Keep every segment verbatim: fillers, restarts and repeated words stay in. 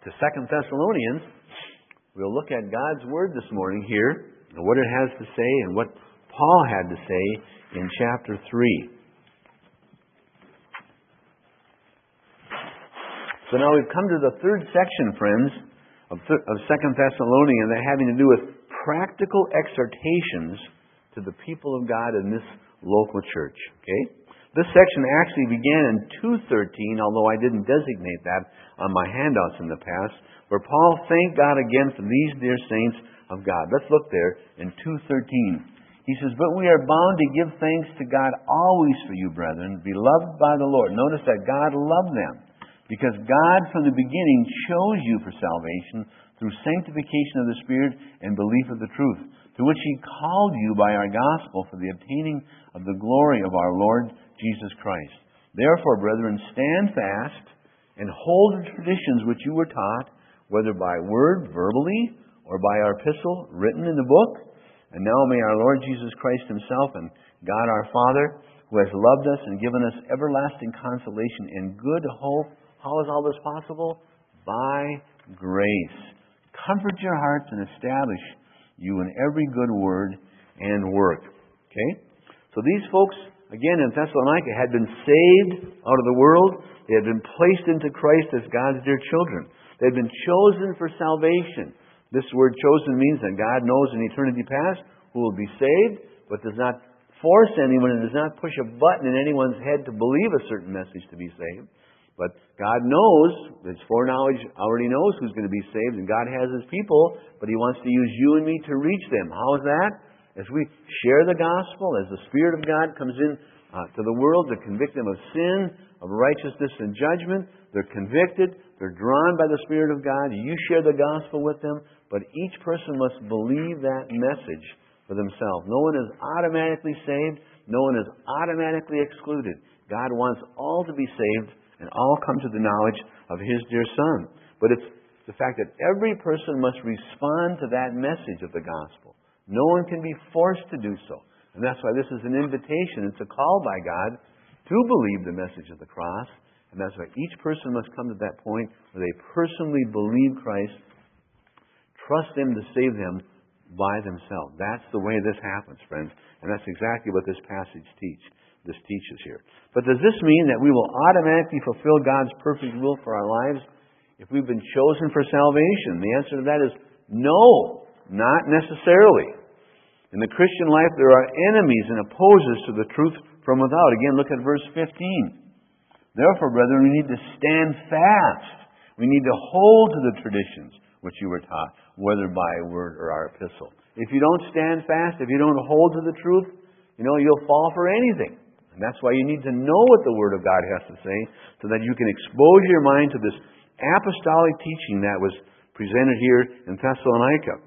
to Second Thessalonians. We'll look at God's Word this morning here, and what it has to say, and what Paul had to say in chapter three. So now we've come to the third section, friends, of, th- of Second Thessalonians, that having to do with practical exhortations to the people of God in this local church. Okay? This section actually began in two thirteen, although I didn't designate that on my handouts in the past, where Paul thanked God again for these dear saints of God. Let's look there in two thirteen. He says, "But we are bound to give thanks to God always for you, brethren, beloved by the Lord." Notice that God loved them, because God from the beginning chose you for salvation through sanctification of the Spirit and belief of the truth, to which He called you by our gospel for the obtaining of the glory of our Lord Jesus Christ. Therefore, brethren, stand fast and hold the traditions which you were taught, whether by word, verbally, or by our epistle, written in the book. And now may our Lord Jesus Christ Himself and God our Father, who has loved us and given us everlasting consolation and good hope. How is all this possible? By grace. Comfort your hearts and establish you in every good word and work. Okay? So these folks, again in Thessalonica, had been saved out of the world. They had been placed into Christ as God's dear children. They had been chosen for salvation. This word chosen means that God knows in eternity past who will be saved, but does not force anyone and does not push a button in anyone's head to believe a certain message to be saved. But God knows, His foreknowledge already knows who's going to be saved, and God has His people, but He wants to use you and me to reach them. How is that? As we share the gospel, as the Spirit of God comes in uh, to the world to convict them of sin, of righteousness and judgment, they're convicted, they're drawn by the Spirit of God, you share the gospel with them, but each person must believe that message for themselves. No one is automatically saved, no one is automatically excluded. God wants all to be saved, and all come to the knowledge of His dear Son. But it's the fact that every person must respond to that message of the gospel. No one can be forced to do so. And that's why this is an invitation. It's a call by God to believe the message of the cross. And that's why each person must come to that point where they personally believe Christ, trust Him to save them by themselves. That's the way this happens, friends. And that's exactly what this passage teaches. This teaches here. But does this mean that we will automatically fulfill God's perfect will for our lives if we've been chosen for salvation? The answer to that is no, not necessarily. In the Christian life, there are enemies and opposers to the truth from without. Again, look at verse fifteen. Therefore, brethren, we need to stand fast. We need to hold to the traditions which you were taught, whether by word or our epistle. If you don't stand fast, if you don't hold to the truth, you know, you'll fall for anything. And that's why you need to know what the Word of God has to say, so that you can expose your mind to this apostolic teaching that was presented here in Thessalonica.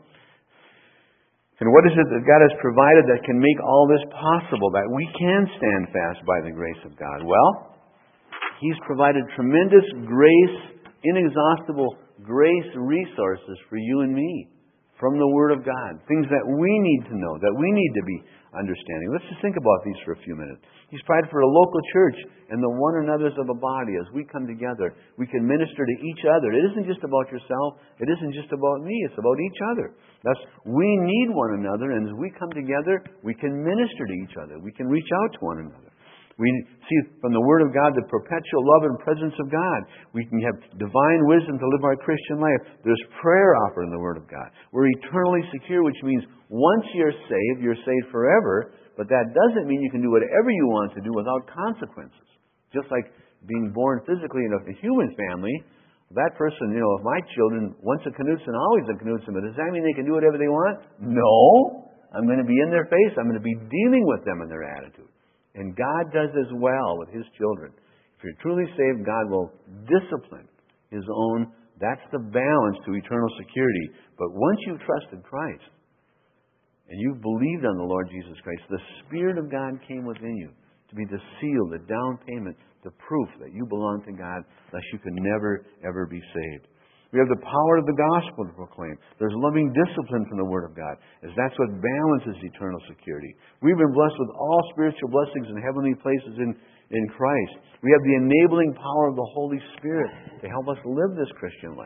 And what is it that God has provided that can make all this possible, that we can stand fast by the grace of God? Well, He's provided tremendous grace, inexhaustible grace resources for you and me from the Word of God. Things that we need to know, that we need to be understanding. Let's just think about these for a few minutes. He's provided for a local church and the one another's of a body. As we come together, we can minister to each other. It isn't just about yourself. It isn't just about me. It's about each other. That's, we need one another, and as we come together, we can minister to each other. We can reach out to one another. We see from the Word of God the perpetual love and presence of God. We can have divine wisdom to live our Christian life. There's prayer offered in the Word of God. We're eternally secure, which means once you're saved, you're saved forever. But that doesn't mean you can do whatever you want to do without consequences. Just like being born physically in a human family, that person, you know, if my children, once a Knutson, always a Knutson, but does that mean they can do whatever they want? No. I'm going to be in their face. I'm going to be dealing with them and their attitude. And God does as well with His children. If you're truly saved, God will discipline His own. That's the balance to eternal security. But once you've trusted Christ, and you've believed on the Lord Jesus Christ, the Spirit of God came within you to be the seal, the down payment, the proof that you belong to God, lest you can never, ever be saved. We have the power of the gospel to proclaim. There's loving discipline from the Word of God, as that's what balances eternal security. We've been blessed with all spiritual blessings in heavenly places in, in Christ. We have the enabling power of the Holy Spirit to help us live this Christian life.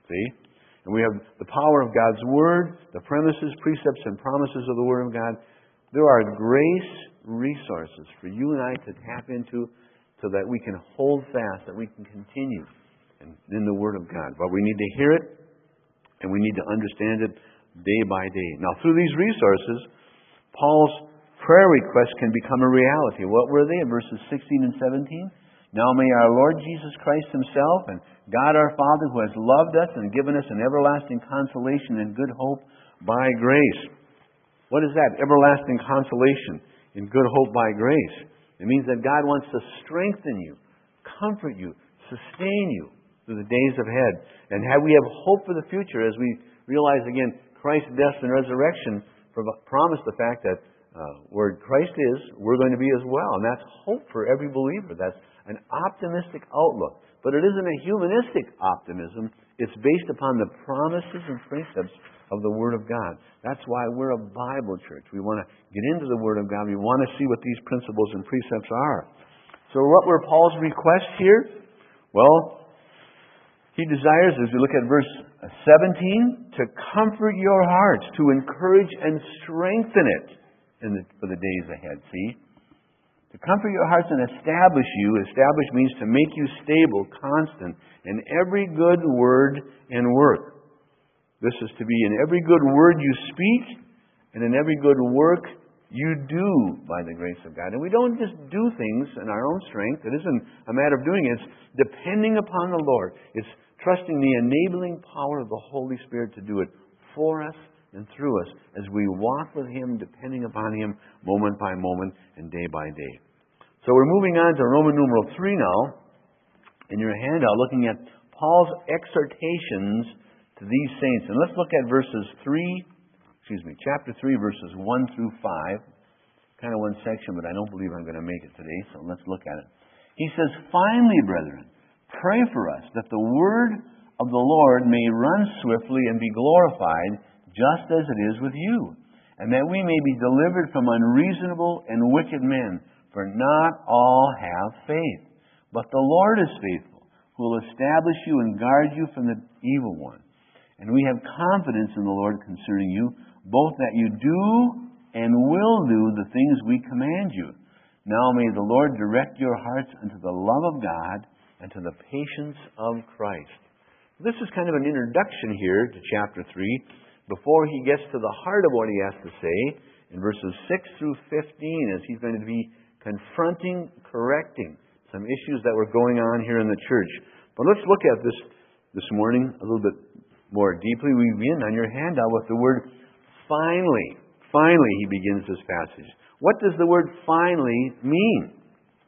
See? And we have the power of God's Word, the premises, precepts, and promises of the Word of God. There are grace resources for you and I to tap into so that we can hold fast, that we can continue in, in the Word of God. But we need to hear it, and we need to understand it day by day. Now, through these resources, Paul's prayer requests can become a reality. What were they in verses sixteen and seventeen? Now may our Lord Jesus Christ Himself and God our Father, who has loved us and given us an everlasting consolation and good hope by grace. What is that? Everlasting consolation in good hope by grace. It means that God wants to strengthen you, comfort you, sustain you through the days ahead. And have we have hope for the future as we realize again Christ's death and resurrection promise the fact that uh, where Christ is, we're going to be as well. And that's hope for every believer. That's an optimistic outlook. But it isn't a humanistic optimism. It's based upon the promises and precepts of the Word of God. That's why we're a Bible church. We want to get into the Word of God. We want to see what these principles and precepts are. So what were Paul's requests here? Well, he desires, as we look at verse seventeen, to comfort your hearts, to encourage and strengthen it in the, for the days ahead. See? To comfort your hearts and establish you. Establish means to make you stable, constant, in every good word and work. This is to be in every good word you speak and in every good work you do by the grace of God. And we don't just do things in our own strength. It isn't a matter of doing it. It's depending upon the Lord. It's trusting the enabling power of the Holy Spirit to do it for us and through us as we walk with Him, depending upon Him moment by moment and day by day. So we're moving on to Roman numeral three now. In your handout, looking at Paul's exhortations to these saints. And let's look at verses three, excuse me, chapter three, verses one through five. Kind of one section, but I don't believe I'm going to make it today, so let's look at it. He says, "Finally, brethren, pray for us, that the word of the Lord may run swiftly and be glorified, just as it is with you, and that we may be delivered from unreasonable and wicked men. For not all have faith. But the Lord is faithful, who will establish you and guard you from the evil one. And we have confidence in the Lord concerning you, both that you do and will do the things we command you. Now may the Lord direct your hearts unto the love of God and to the patience of Christ." This is kind of an introduction here to chapter three, before he gets to the heart of what he has to say in verses six through fifteen, as he's going to be confronting, correcting some issues that were going on here in the church. But let's look at this this morning a little bit more deeply. We begin on your handout with the word finally. Finally, he begins this passage. What does the word finally mean?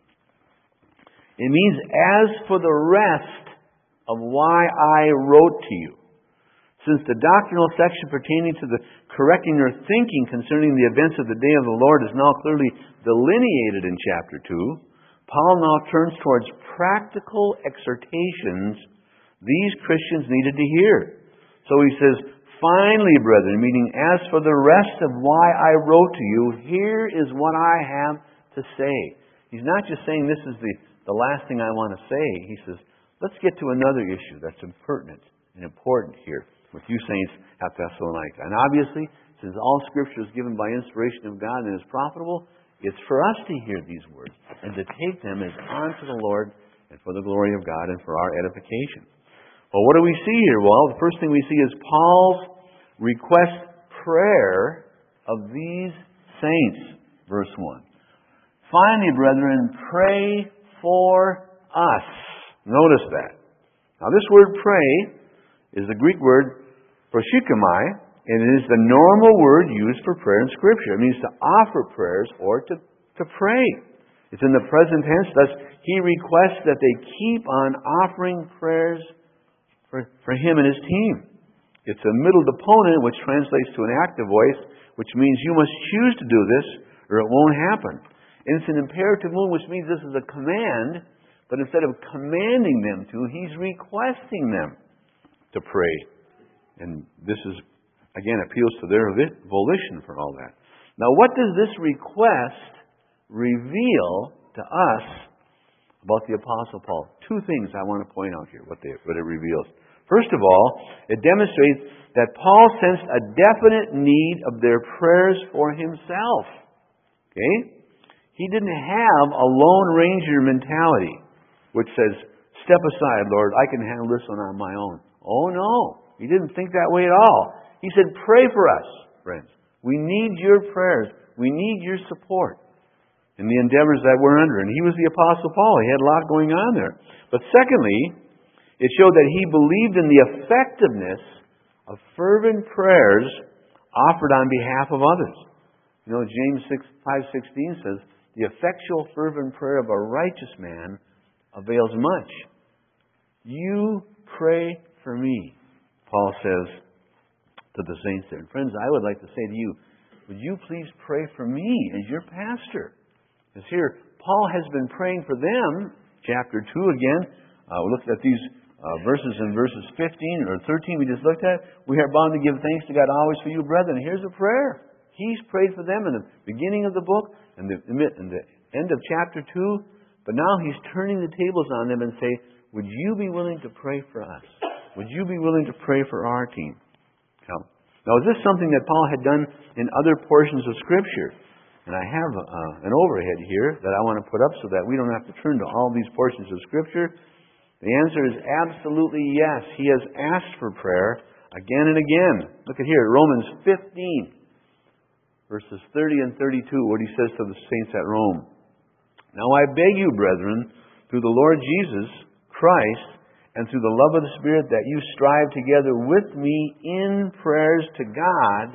It means, as for the rest of why I wrote to you. Since the doctrinal section pertaining to the correcting your thinking concerning the events of the day of the Lord is now clearly delineated in chapter two, Paul now turns towards practical exhortations these Christians needed to hear. So he says, "Finally, brethren," meaning as for the rest of why I wrote to you, here is what I have to say. He's not just saying this is the, the last thing I want to say. He says, let's get to another issue that's pertinent and important here with you saints at Thessalonica. And obviously, since all Scripture is given by inspiration of God and is profitable, it's for us to hear these words and to take them as unto the Lord and for the glory of God and for our edification. Well, what do we see here? Well, the first thing we see is Paul's request prayer of these saints. Verse one. "Finally, brethren, pray for us." Notice that. Now, this word pray is the Greek word proseuchomai, and it is the normal word used for prayer in Scripture. It means to offer prayers or to, to pray. It's in the present tense. Thus, he requests that they keep on offering prayers for, for him and his team. It's a middle deponent, which translates to an active voice, which means you must choose to do this or it won't happen. And it's an imperative mood, which means this is a command, but instead of commanding them to, he's requesting them to pray. And this is, again, appeals to their volition for all that. Now, what does this request reveal to us about the Apostle Paul? Two things I want to point out here, what, they, what it reveals. First of all, it demonstrates that Paul sensed a definite need of their prayers for himself. Okay? He didn't have a Lone Ranger mentality, which says, step aside, Lord, I can handle this one on my own. Oh no, he didn't think that way at all. He said, pray for us, friends. We need your prayers. We need your support in the endeavors that we're under. And he was the Apostle Paul. He had a lot going on there. But secondly, it showed that he believed in the effectiveness of fervent prayers offered on behalf of others. You know, James five sixteen says, the effectual fervent prayer of a righteous man avails much. You pray for me, Paul says to the saints there. And friends, I would like to say to you, would you please pray for me as your pastor? Because here, Paul has been praying for them. Chapter two again. Uh, we looked at these uh, verses in verses fifteen or thirteen we just looked at. We are bound to give thanks to God always for you, brethren. Here's a prayer. He's prayed for them in the beginning of the book and the, in the end of chapter two. But now he's turning the tables on them and say, would you be willing to pray for us? Would you be willing to pray for our team? Now, now is this something that Paul had done in other portions of Scripture? And I have uh, an overhead here that I want to put up so that we don't have to turn to all these portions of Scripture. The answer is absolutely yes. He has asked for prayer again and again. Look at here, Romans fifteen, verses thirty and thirty-two, what he says to the saints at Rome. Now I beg you, brethren, through the Lord Jesus Christ and through the love of the Spirit, that you strive together with me in prayers to God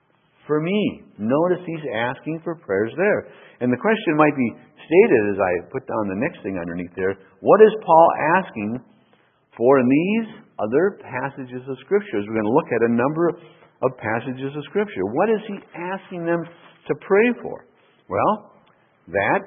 for me. Notice he's asking for prayers there. And the question might be stated as I put down the next thing underneath there. What is Paul asking for in these other passages of Scripture? We're going to look at a number of passages of Scripture. What is he asking them to pray for? Well, that,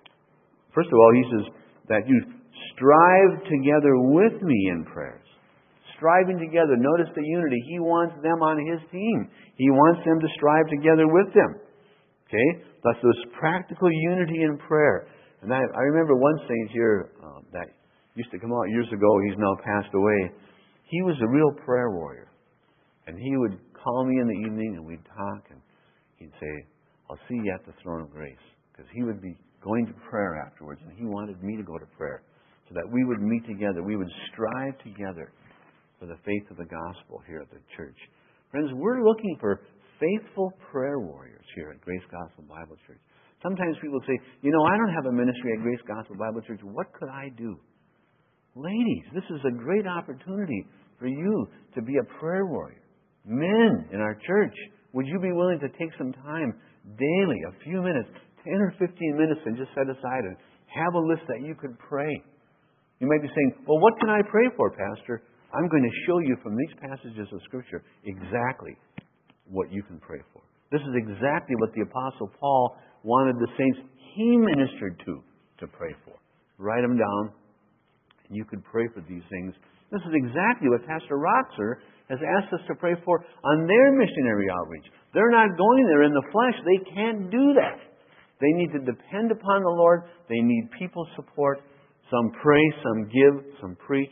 first of all, he says that you strive together with me in prayers. Striving together. Notice the unity. He wants them on his team. He wants them to strive together with them. Okay? That's this practical unity in prayer. And I, I remember one saint here uh, that used to come out years ago. He's now passed away. He was a real prayer warrior. And he would call me in the evening and we'd talk and he'd say, I'll see you at the throne of grace. Because he would be going to prayer afterwards and he wanted me to go to prayer. So that we would meet together. We would strive together for the faith of the gospel here at the church. Friends, we're looking for faithful prayer warriors here at Grace Gospel Bible Church. Sometimes people say, you know, I don't have a ministry at Grace Gospel Bible Church. What could I do? Ladies, this is a great opportunity for you to be a prayer warrior. Men in our church, would you be willing to take some time daily, a few minutes, ten or fifteen minutes, and just set aside and have a list that you could pray? You might be saying, well, what can I pray for, Pastor? I'm going to show you from these passages of Scripture exactly what you can pray for. This is exactly what the Apostle Paul wanted the saints he ministered to to pray for. Write them down, and you could pray for these things. This is exactly what Pastor Roxer has asked us to pray for on their missionary outreach. They're not going there in the flesh. They can't do that. They need to depend upon the Lord. They need people's support. Some pray, some give, some preach.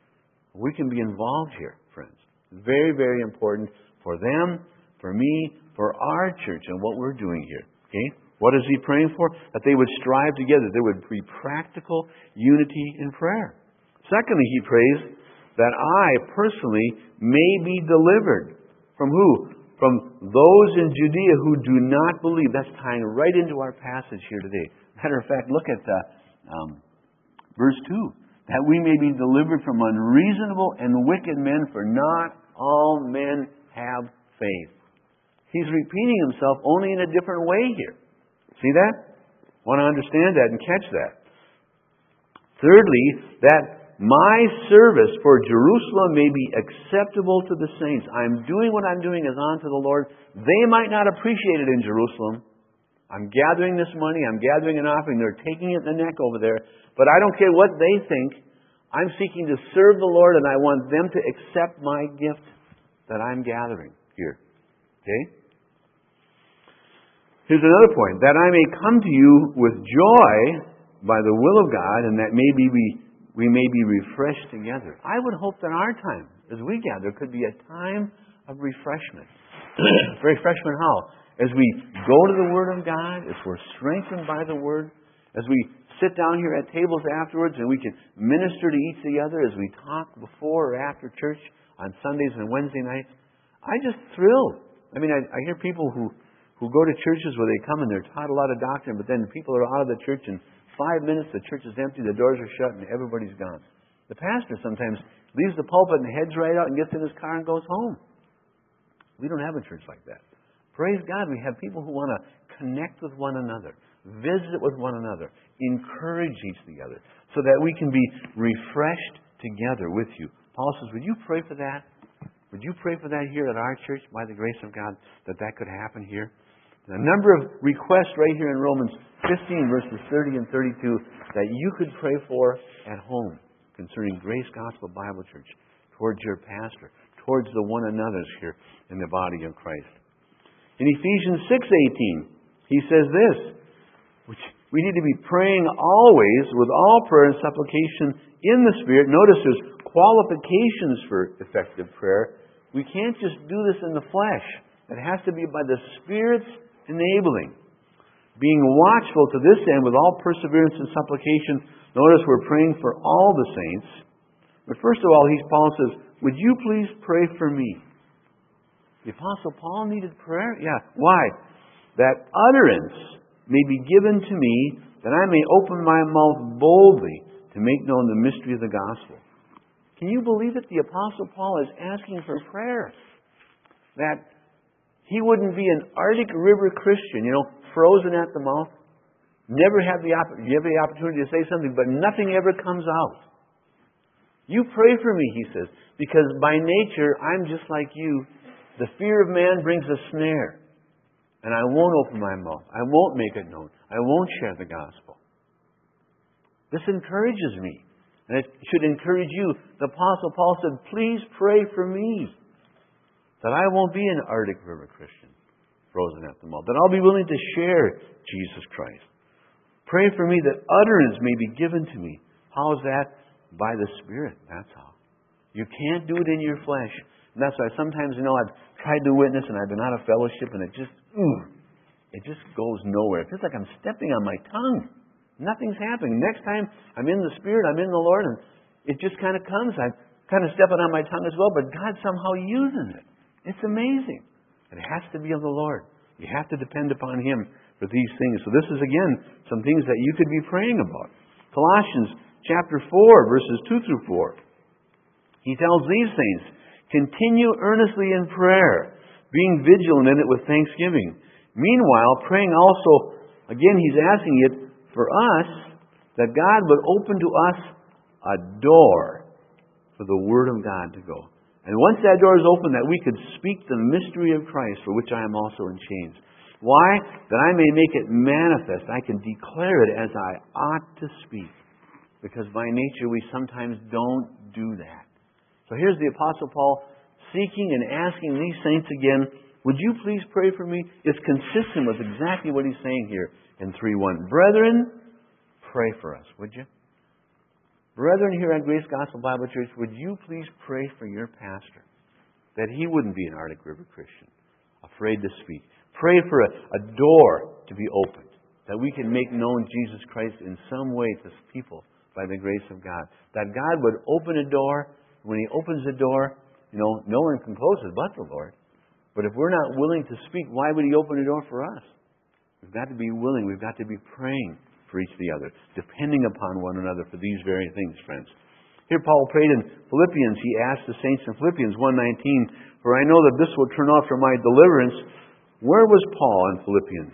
We can be involved here, friends. Very, very important for them, for me, for our church and what we're doing here. Okay? What is he praying for? That they would strive together. There would be practical unity in prayer. Secondly, he prays that I personally may be delivered. From who? From those in Judea who do not believe. That's tying right into our passage here today. Matter of fact, look at uh, um, verse two. That we may be delivered from unreasonable and wicked men, for not all men have faith. He's repeating himself only in a different way here. See that? Want to understand that and catch that. Thirdly, that my service for Jerusalem may be acceptable to the saints. I'm doing what I'm doing as unto the Lord. They might not appreciate it in Jerusalem. I'm gathering this money. I'm gathering an offering. They're taking it in the neck over there. But I don't care what they think. I'm seeking to serve the Lord, and I want them to accept my gift that I'm gathering here. Okay? Here's another point. That I may come to you with joy by the will of God, and that maybe we, we may be refreshed together. I would hope that our time as we gather, could be a time of refreshment. Refreshment how? As we go to the Word of God, as we're strengthened by the Word, as we sit down here at tables afterwards and we can minister to each the other as we talk before or after church on Sundays and Wednesday nights. I just thrill. I mean, I, I hear people who, who go to churches where they come and they're taught a lot of doctrine, but then people are out of the church in five minutes, the church is empty, the doors are shut, and everybody's gone. The pastor sometimes leaves the pulpit and heads right out and gets in his car and goes home. We don't have a church like that. Praise God, we have people who want to connect with one another, visit with one another, encourage each the other, so that we can be refreshed together with you. Paul says, would you pray for that? Would you pray for that here at our church, by the grace of God, that that could happen here? A number of requests right here in Romans fifteen, verses thirty and thirty-two, that you could pray for at home concerning Grace Gospel Bible Church, towards your pastor, towards the one another's here in the body of Christ. In Ephesians six eighteen, he says this, which we need to be praying always with all prayer and supplication in the Spirit. Notice there's qualifications for effective prayer. We can't just do this in the flesh. It has to be by the Spirit's enabling. Being watchful to this end with all perseverance and supplication. Notice we're praying for all the saints. But first of all, he, Paul says, would you please pray for me? The Apostle Paul needed prayer? Yeah. Why? That utterance may be given to me, that I may open my mouth boldly to make known the mystery of the gospel. Can you believe it? The Apostle Paul is asking for prayer. That he wouldn't be an Arctic River Christian, you know, frozen at the mouth. Never have the, opp- you have the opportunity to say something, but nothing ever comes out. You pray for me, he says, because by nature, I'm just like you. The fear of man brings a snare. And I won't open my mouth. I won't make it known. I won't share the gospel. This encourages me. And it should encourage you. The Apostle Paul said, please pray for me, that I won't be an Arctic River Christian, frozen at the mouth. That I'll be willing to share Jesus Christ. Pray for me that utterance may be given to me. How is that? By the Spirit. That's how. You can't do it in your flesh. And that's why sometimes, you know, I've tried to witness and I've been out of fellowship and it just, ooh, it just goes nowhere. It feels like I'm stepping on my tongue. Nothing's happening. Next time I'm in the Spirit, I'm in the Lord, and it just kind of comes. I'm kind of stepping on my tongue as well, but God somehow uses it. It's amazing. It has to be of the Lord. You have to depend upon Him for these things. So this is, again, some things that you could be praying about. Colossians chapter four, verses two through four. He tells these things, continue earnestly in prayer, being vigilant in it with thanksgiving. Meanwhile, praying also, again, he's asking it for us, that God would open to us a door for the Word of God to go. And once that door is open, that we could speak the mystery of Christ, for which I am also in chains. Why? That I may make it manifest. I can declare it as I ought to speak. Because by nature we sometimes don't do that. So here's the Apostle Paul seeking and asking these saints again, would you please pray for me? It's consistent with exactly what he's saying here in three one. Brethren, pray for us, would you? Brethren here at Grace Gospel Bible Church, would you please pray for your pastor? That he wouldn't be an Arctic River Christian, afraid to speak. Pray for a, a door to be opened, that we can make known Jesus Christ in some way to people by the grace of God. That God would open a door. When He opens the door, you know, no one can close it but the Lord. But if we're not willing to speak, why would He open a door for us? We've got to be willing. We've got to be praying for each the other, depending upon one another for these very things, friends. Here Paul prayed in Philippians. He asked the saints in Philippians one nineteen, for I know that this will turn out for my deliverance. Where was Paul in Philippians?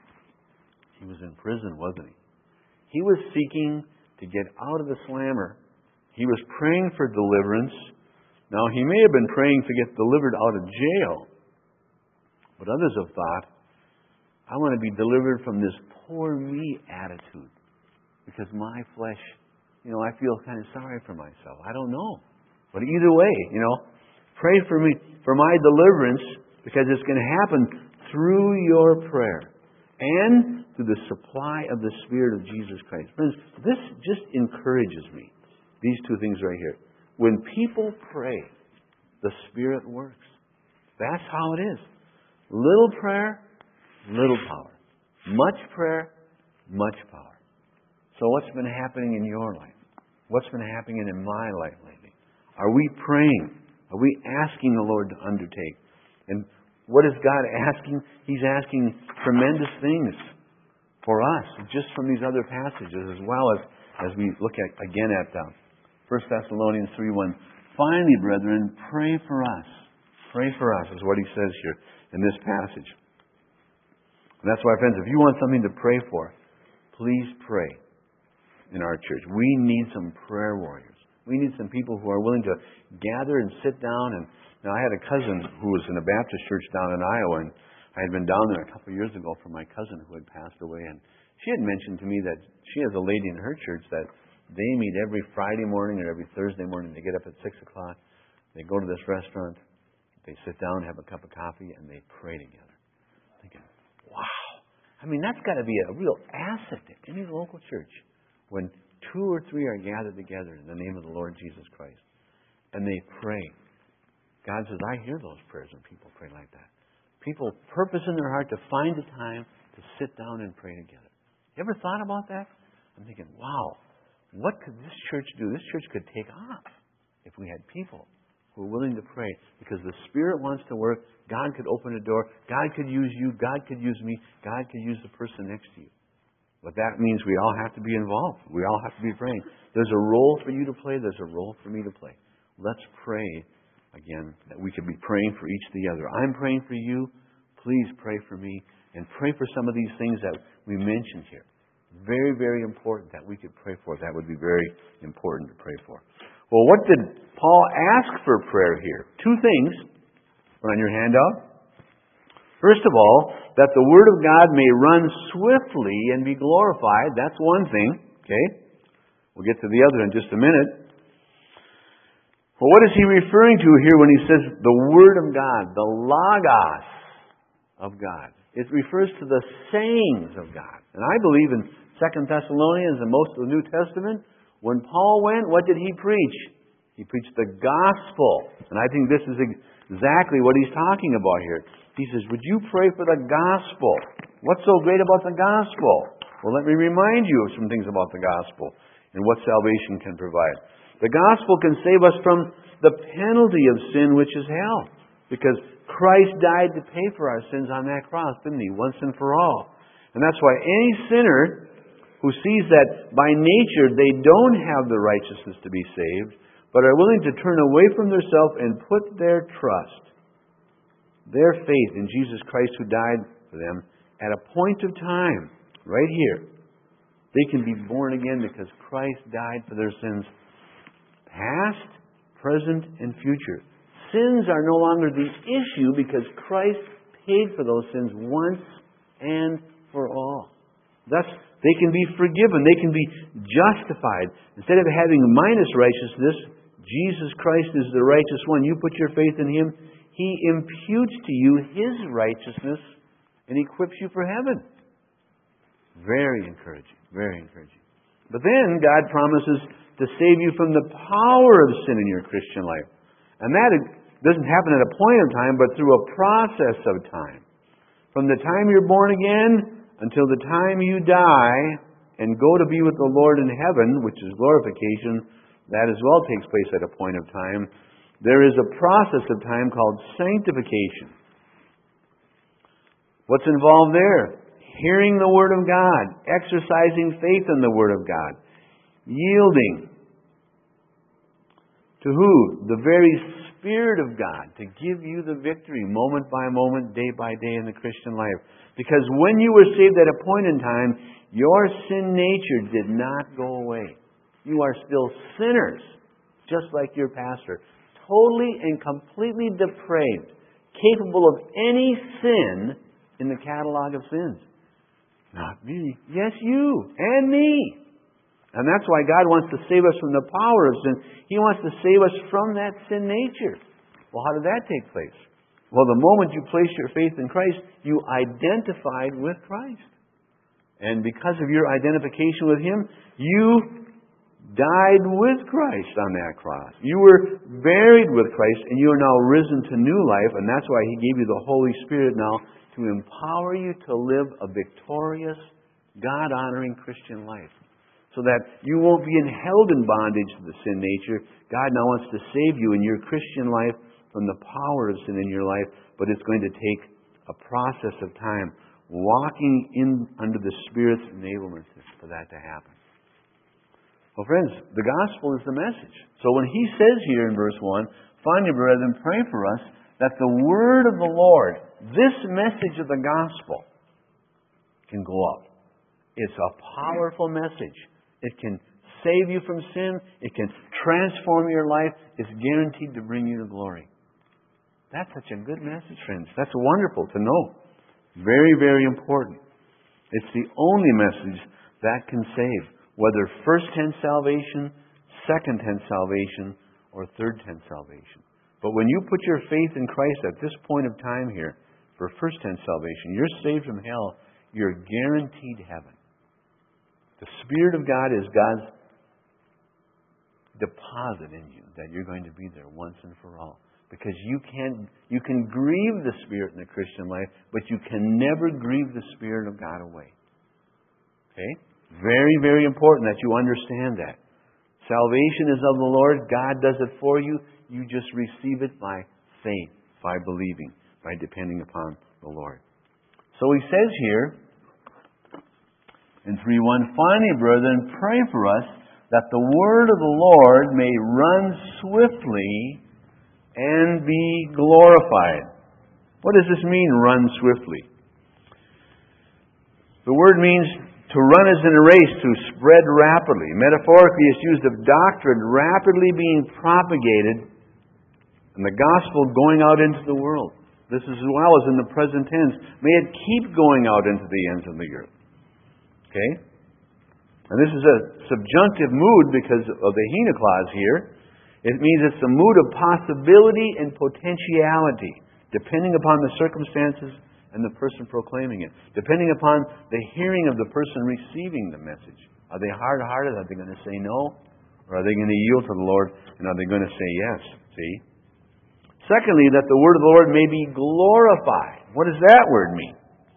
He was in prison, wasn't he? He was seeking to get out of the slammer. He was praying for deliverance. Now, he may have been praying to get delivered out of jail. But others have thought, I want to be delivered from this poor me attitude. Because my flesh, you know, I feel kind of sorry for myself. I don't know. But either way, you know, pray for me, for my deliverance, because it's going to happen through your prayer and through the supply of the Spirit of Jesus Christ. Friends, this just encourages me. These two things right here. When people pray, the Spirit works. That's how it is. Little prayer, little power. Much prayer, much power. So what's been happening in your life? What's been happening in my life lately? Are we praying? Are we asking the Lord to undertake? And what is God asking? He's asking tremendous things for us, just from these other passages, as well as as we look at again at uh, First Thessalonians three one. Finally, brethren, pray for us. Pray for us is what he says here in this passage. And that's why, friends, if you want something to pray for, please pray in our church. We need some prayer warriors. We need some people who are willing to gather and sit down. And now, I had a cousin who was in a Baptist church down in Iowa, and I had been down there a couple of years ago for my cousin who had passed away. And she had mentioned to me that she has a lady in her church that they meet every Friday morning or every Thursday morning. They get up at six o'clock. They go to this restaurant. They sit down, have a cup of coffee, and they pray together. Thinking, wow. I mean, that's got to be a real asset to any local church when two or three are gathered together in the name of the Lord Jesus Christ. And they pray. God says, I hear those prayers when people pray like that. People purpose in their heart to find a time to sit down and pray together. You ever thought about that? I'm thinking, wow, what could this church do? This church could take off if we had people who are willing to pray, because the Spirit wants to work. God could open a door. God could use you. God could use me. God could use the person next to you. But that means we all have to be involved. We all have to be praying. There's a role for you to play. There's a role for me to play. Let's pray, again, that we could be praying for each the other. I'm praying for you. Please pray for me. And pray for some of these things that we mentioned here. Very, very important that we could pray for. That would be very important to pray for. Well, what did Paul ask for prayer here? Two things on your handout. First of all, that the Word of God may run swiftly and be glorified. That's one thing. Okay? We'll get to the other in just a minute. Well, what is he referring to here when he says the Word of God, the Logos of God? It refers to the sayings of God. And I believe in Second Thessalonians and most of the New Testament, when Paul went, what did he preach? He preached the gospel. And I think this is exactly what he's talking about here. He says, would you pray for the gospel? What's so great about the gospel? Well, let me remind you of some things about the gospel and what salvation can provide. The gospel can save us from the penalty of sin, which is hell. Because Christ died to pay for our sins on that cross, didn't He? Once and for all. And that's why any sinner who sees that by nature they don't have the righteousness to be saved, but are willing to turn away from themselves and put their trust, their faith in Jesus Christ who died for them at a point of time, right here, they can be born again because Christ died for their sins, past, present, and future. Sins are no longer the issue because Christ paid for those sins once and for all. Thus, they can be forgiven. They can be justified. Instead of having minus righteousness, Jesus Christ is the righteous one. You put your faith in Him. He imputes to you His righteousness and equips you for heaven. Very encouraging. Very encouraging. But then God promises to save you from the power of sin in your Christian life. And that doesn't happen at a point of time, but through a process of time. From the time you're born again until the time you die and go to be with the Lord in heaven, which is glorification, that as well takes place at a point of time. There is a process of time called sanctification. What's involved there? Hearing the Word of God, exercising faith in the Word of God, yielding to who? The very Spirit of God to give you the victory moment by moment, day by day in the Christian life. Because when you were saved at a point in time, your sin nature did not go away. You are still sinners, just like your pastor. Totally and completely depraved, capable of any sin in the catalog of sins. Not me. Yes, you and me. And that's why God wants to save us from the power of sin. He wants to save us from that sin nature. Well, how did that take place? Well, the moment you place your faith in Christ, you identified with Christ. And because of your identification with Him, you died with Christ on that cross. You were buried with Christ, and you are now risen to new life, and that's why He gave you the Holy Spirit now to empower you to live a victorious, God-honoring Christian life. So that you won't be held in bondage to the sin nature. God now wants to save you in your Christian life from the power of sin in your life, but it's going to take a process of time, walking in under the Spirit's enablement for that to happen. Well, friends, the gospel is the message. So when He says here in verse one, finally, brethren, pray for us that the word of the Lord, this message of the gospel, can go out. It's a powerful message. It can save you from sin. It can transform your life. It's guaranteed to bring you to glory. That's such a good message, friends. That's wonderful to know. Very, very important. It's the only message that can save, whether first tense salvation, second tense salvation, or third tense salvation. But when you put your faith in Christ at this point of time here, for first tense salvation, you're saved from hell. You're guaranteed heaven. The Spirit of God is God's deposit in you, that you're going to be there once and for all. Because you can you can grieve the Spirit in the Christian life, but you can never grieve the Spirit of God away. Okay? Very, very important that you understand that. Salvation is of the Lord. God does it for you. You just receive it by faith, by believing, by depending upon the Lord. So He says here, in three one, finally, brethren, pray for us that the word of the Lord may run swiftly and be glorified. What does this mean, run swiftly? The word means to run as in a race, to spread rapidly. Metaphorically, it's used of doctrine rapidly being propagated and the gospel going out into the world. This is as well as in the present tense. May it keep going out into the ends of the earth. Okay? And this is a subjunctive mood because of the hina clause here. It means it's a mood of possibility and potentiality, depending upon the circumstances and the person proclaiming it. Depending upon the hearing of the person receiving the message. Are they hard-hearted? Are they going to say no? Or are they going to yield to the Lord? And are they going to say yes? See? Secondly, that the word of the Lord may be glorified. What does that word mean?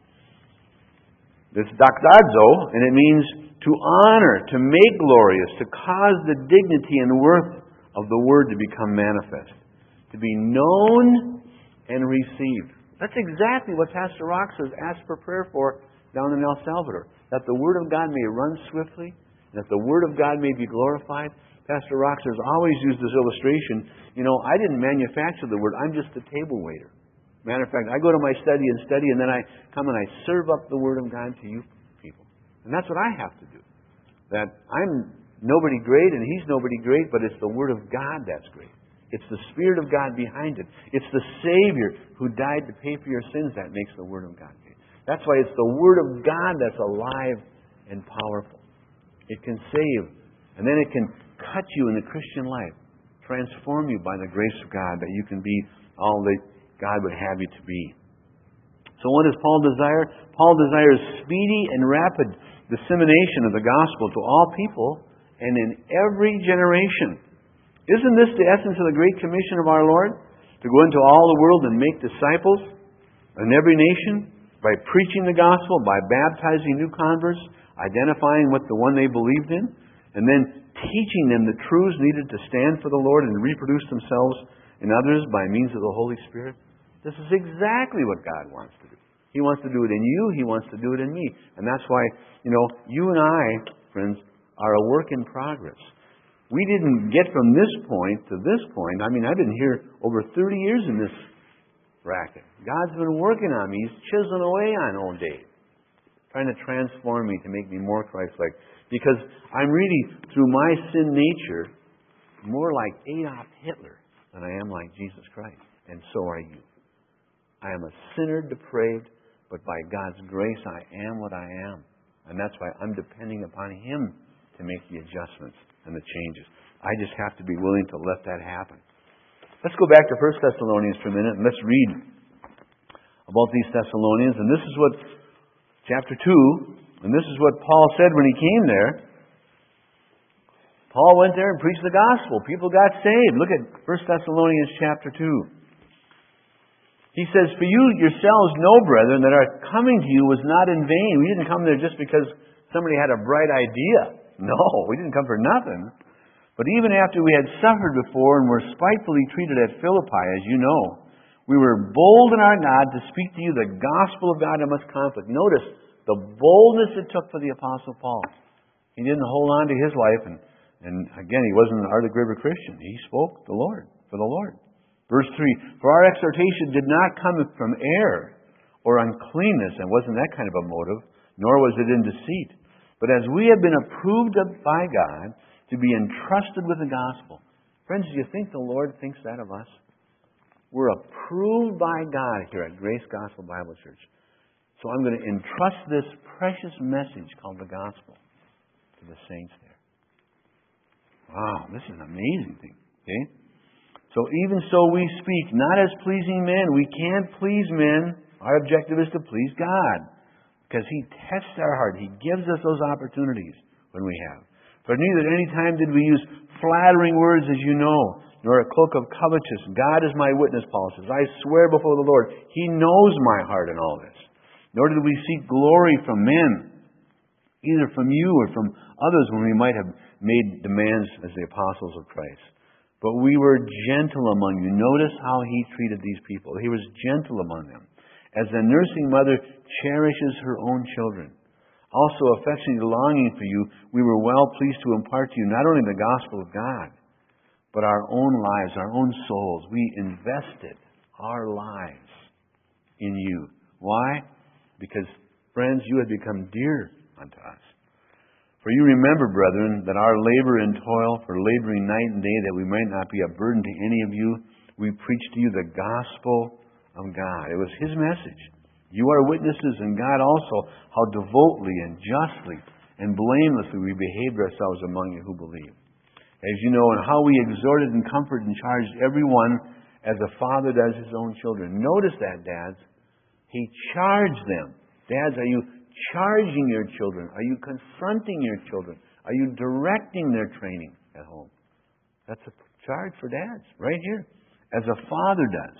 It's doxazo, and it means to honor, to make glorious, to cause the dignity and worth of the Word to become manifest, to be known and received. That's exactly what Pastor Rox has asked for prayer for down in El Salvador, that the Word of God may run swiftly, that the Word of God may be glorified. Pastor Rox has always used this illustration. You know, I didn't manufacture the Word. I'm just a table waiter. Matter of fact, I go to my study and study, and then I come and I serve up the Word of God to you people. And that's what I have to do. That I'm nobody great, and He's nobody great, but it's the Word of God that's great. It's the Spirit of God behind it. It's the Savior who died to pay for your sins that makes the Word of God great. That's why it's the Word of God that's alive and powerful. It can save, and then it can cut you in the Christian life, transform you by the grace of God, that you can be all that God would have you to be. So what does Paul desire? Paul desires speedy and rapid dissemination of the gospel to all people and in every generation. Isn't this the essence of the Great Commission of our Lord? To go into all the world and make disciples in every nation by preaching the gospel, by baptizing new converts, identifying what the one they believed in, and then teaching them the truths needed to stand for the Lord and reproduce themselves in others by means of the Holy Spirit. This is exactly what God wants to do. He wants to do it in you. He wants to do it in me. And that's why, you know, you and I, friends, are a work in progress. We didn't get from this point to this point. I mean, I've been here over thirty years in this racket. God's been working on me. He's chiseling away on old Dave, trying to transform me to make me more Christ-like. Because I'm really, through my sin nature, more like Adolf Hitler than I am like Jesus Christ. And so are you. I am a sinner depraved, but by God's grace I am what I am. And that's why I'm depending upon Him to make the adjustments and the changes. I just have to be willing to let that happen. Let's go back to First Thessalonians for a minute and let's read about these Thessalonians. And this is what, chapter two, and this is what Paul said when he came there. Paul went there and preached the gospel. People got saved. Look at First Thessalonians chapter two. He says, "For you yourselves know, brethren, that our coming to you was not in vain." We didn't come there just because somebody had a bright idea. No, we didn't come for nothing. "But even after we had suffered before and were spitefully treated at Philippi, as you know, we were bold in our God to speak to you the gospel of God amidst conflict." Notice the boldness it took for the Apostle Paul. He didn't hold on to his life, and, and again, he wasn't an Arctic River Christian. He spoke the Lord, for the Lord. Verse three, "For our exhortation did not come from error or uncleanness," and wasn't that kind of a motive, "nor was it in deceit. But as we have been approved of by God to be entrusted with the gospel." Friends, do you think the Lord thinks that of us? We're approved by God here at Grace Gospel Bible Church. So I'm going to entrust this precious message called the gospel to the saints there. Wow, this is an amazing thing. Okay? "So even so we speak, not as pleasing men." We can't please men. Our objective is to please God, because He tests our heart. He gives us those opportunities when we have. "For neither at any time did we use flattering words, as you know, nor a cloak of covetousness. God is my witness," Paul says. "I swear before the Lord, He knows my heart in all this. Nor did we seek glory from men, either from you or from others, when we might have made demands as the apostles of Christ. But we were gentle among you." Notice how he treated these people. He was gentle among them, "as a nursing mother cherishes her own children. Also, affectionately longing for you, we were well pleased to impart to you not only the gospel of God, but our own lives, our own souls." We invested our lives in you. Why? Because, friends, you had become dear unto us. "For you remember, brethren, that our labor and toil, for laboring night and day, that we might not be a burden to any of you, we preached to you the gospel of God." It was His message. "You are witnesses, and God also, how devotedly and justly and blamelessly we behaved ourselves among you who believe. As you know, and how we exhorted and comforted and charged everyone as a father does his own children." Notice that, dads. He charged them. Dads, are you charging your children? Are you confronting your children? Are you directing their training at home? That's a charge for dads, right here. As a father does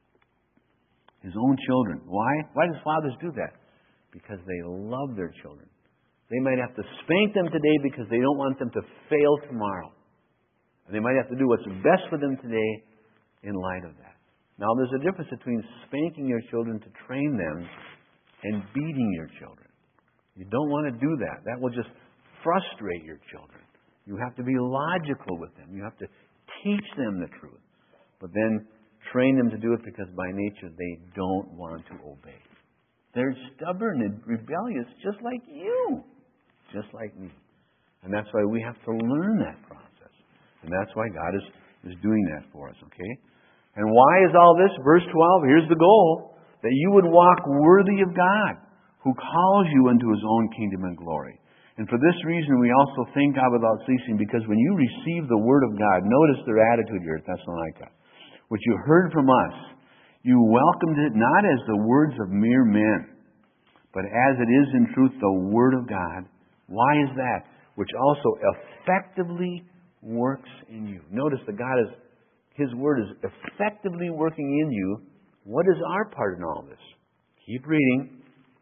his own children. Why? Why do fathers do that? Because they love their children. They might have to spank them today because they don't want them to fail tomorrow. And they might have to do what's best for them today in light of that. Now, there's a difference between spanking your children to train them and beating your children. You don't want to do that. That will just frustrate your children. You have to be logical with them. You have to teach them the truth. But then train them to do it, because by nature they don't want to obey. They're stubborn and rebellious just like you. Just like me. And that's why we have to learn that process. And that's why God is, is doing that for us, okay? And why is all this? Verse twelve, here's the goal. That you would walk worthy of God, who calls you into His own kingdom and glory. And for this reason we also thank God without ceasing, because when you received the Word of God, notice their attitude here at Thessalonica, which you heard from us, you welcomed it not as the words of mere men, but as it is in truth the Word of God. Why is that? Which also effectively works in you. Notice that God is, His Word is effectively working in you. What is our part in all this? Keep reading.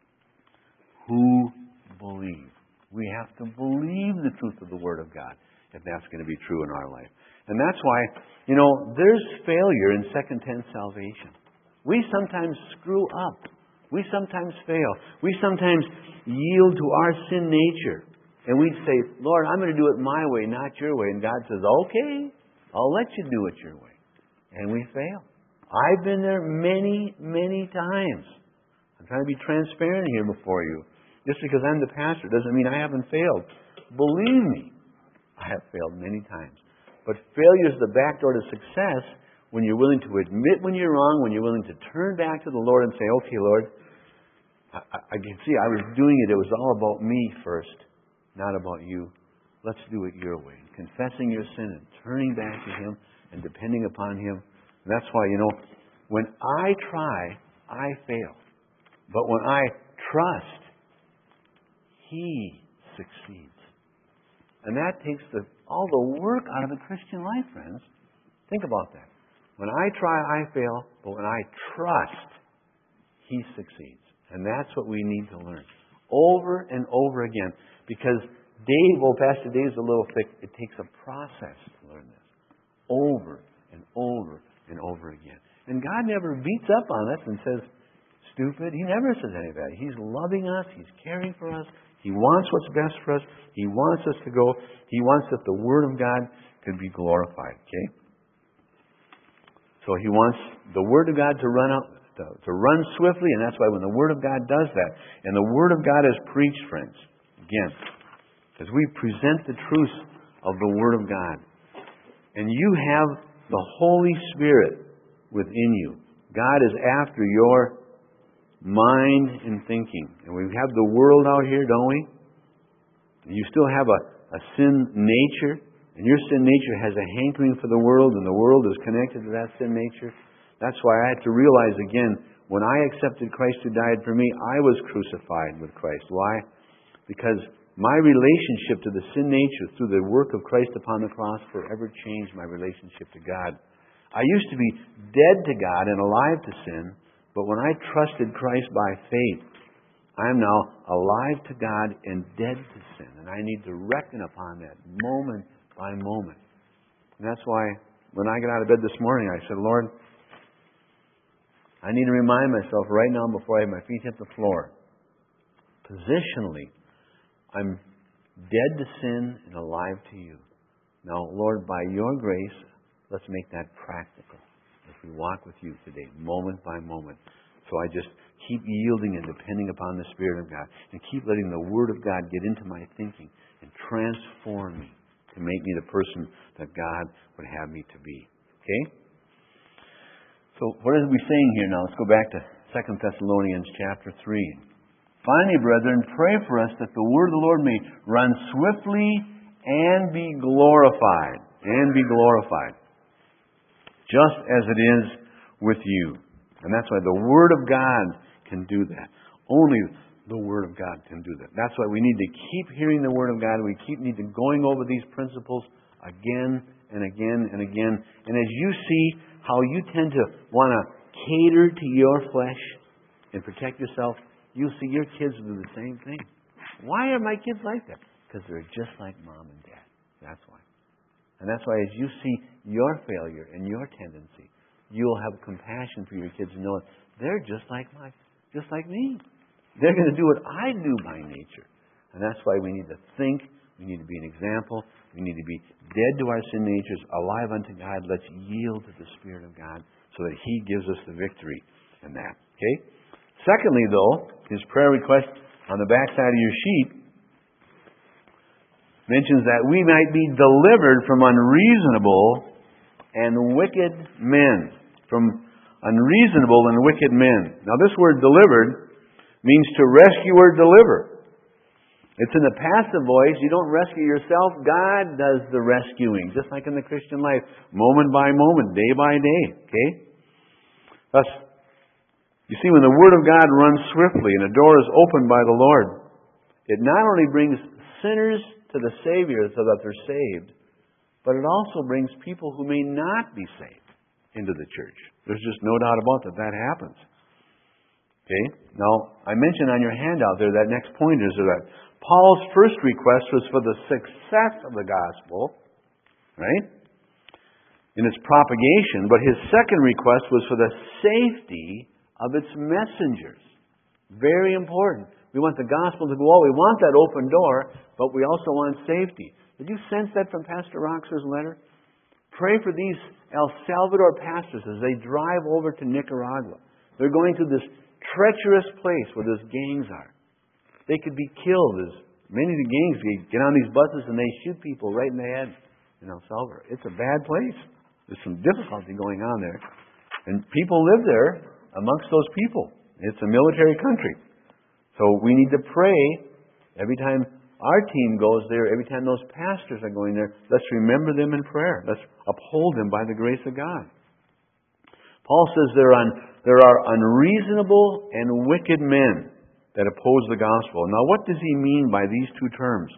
Who believe. We have to believe the truth of the Word of God if that's going to be true in our life. And that's why, you know, there's failure in second tense salvation. We sometimes screw up. We sometimes fail. We sometimes yield to our sin nature. And we say, Lord, I'm going to do it my way, not your way. And God says, okay, I'll let you do it your way. And we fail. I've been there many, many times. I'm trying to be transparent here before you. Just because I'm the pastor doesn't mean I haven't failed. Believe me, I have failed many times. But failure is the back door to success when you're willing to admit when you're wrong, when you're willing to turn back to the Lord and say, okay, Lord, I, I can see I was doing it. It was all about me first, not about you. Let's do it your way. Confessing your sin and turning back to Him and depending upon Him. And that's why, you know, when I try, I fail. But when I trust, He succeeds. And that takes the, all the work out of the Christian life, friends. Think about that. When I try, I fail. But when I trust, He succeeds. And that's what we need to learn. Over and over again. Because Dave, well, Pastor Dave's a little thick. It takes a process to learn this. Over and over and over again. And God never beats up on us and says, stupid. He never says any of that. He's loving us. He's caring for us. He wants what's best for us. He wants us to go. He wants that the Word of God could be glorified. Okay? So He wants the Word of God to run out, to, to run swiftly, and that's why when the Word of God does that, and the Word of God is preached, friends, again, as we present the truth of the Word of God, and you have the Holy Spirit within you. God is after your mind and thinking. And we have the world out here, don't we? You still have a, a sin nature. And your sin nature has a hankering for the world, and the world is connected to that sin nature. That's why I had to realize again, when I accepted Christ who died for me, I was crucified with Christ. Why? Because my relationship to the sin nature through the work of Christ upon the cross forever changed my relationship to God. I used to be dead to God and alive to sin, but when I trusted Christ by faith, I am now alive to God and dead to sin. And I need to reckon upon that moment by moment. And that's why when I got out of bed this morning, I said, Lord, I need to remind myself right now before I have my feet hit the floor, positionally, I'm dead to sin and alive to You. Now, Lord, by Your grace, let's make that practical as we walk with You today, moment by moment. So I just keep yielding and depending upon the Spirit of God, and keep letting the Word of God get into my thinking and transform me to make me the person that God would have me to be. Okay? So what are we saying here now? Let's go back to Second Thessalonians chapter three. Finally, brethren, pray for us that the word of the Lord may run swiftly and be glorified. And be glorified. Just as it is with you. And that's why the Word of God can do that. Only the Word of God can do that. That's why we need to keep hearing the Word of God. We keep need to going over these principles again and again and again. And as you see how you tend to want to cater to your flesh and protect yourself, you'll see your kids do the same thing. Why are my kids like that? Because they're just like mom and dad. That's why. And that's why as you see your failure and your tendency, you'll have compassion for your kids and know they're just like my, just like me. They're going to do what I do by nature. And that's why we need to think. We need to be an example. We need to be dead to our sin natures, alive unto God. Let's yield to the Spirit of God so that He gives us the victory in that. Okay? Secondly, though, his prayer request on the back side of your sheet mentions that we might be delivered from unreasonable and wicked men. From unreasonable and wicked men. Now this word delivered means to rescue or deliver. It's in the passive voice. You don't rescue yourself. God does the rescuing. Just like in the Christian life. Moment by moment. Day by day. Okay? Thus, you see, when the Word of God runs swiftly and a door is opened by the Lord, it not only brings sinners to the Savior so that they're saved, but it also brings people who may not be saved into the church. There's just no doubt about that. That happens. Okay? Now, I mentioned on your handout there, that next point is that Paul's first request was for the success of the gospel, right? In its propagation, but his second request was for the safety of its messengers. Very important. We want the gospel to go out. We want that open door, but we also want safety. Did you sense that from Pastor Roxer's letter? Pray for these El Salvador pastors as they drive over to Nicaragua. They're going to this treacherous place where those gangs are. They could be killed. As many of the gangs get on these buses and they shoot people right in the head in El Salvador. It's a bad place. There's some difficulty going on there. And people live there amongst those people. It's a military country. So we need to pray every time our team goes there, every time those pastors are going there, let's remember them in prayer. Let's uphold them by the grace of God. Paul says there are, there are unreasonable and wicked men that oppose the gospel. Now what does he mean by these two terms?